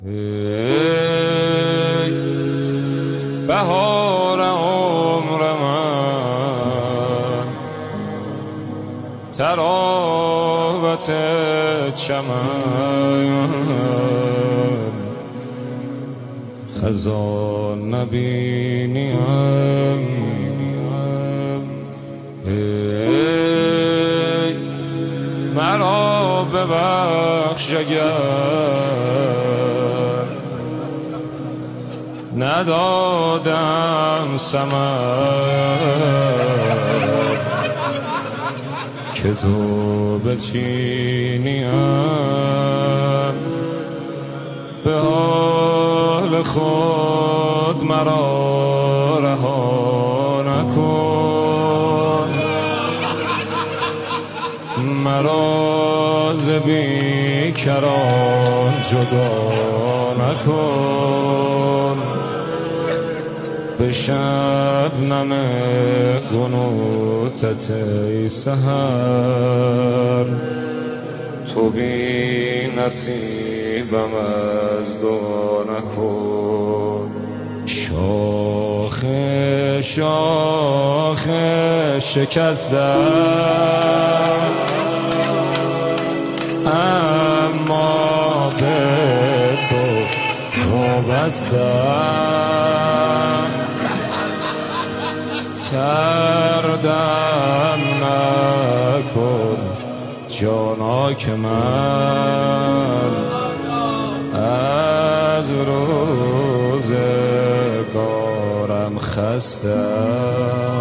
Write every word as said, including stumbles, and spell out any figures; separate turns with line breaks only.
ای بهار عمر من، تراوت چمن، خزان نبینیم. ای مرا ببخش اگر ندادم ثمر که تو بچینیم. به حال خود مرا رها نکن، مرا ز بیکران جدا نکن. به شبنم قنوتت ای سحر، تو بی نصیبم از دعا نکن. شاخ شاخ شکستم، اما به تو وابستم. تردم نکن جاناک من، از روزگارم خستم.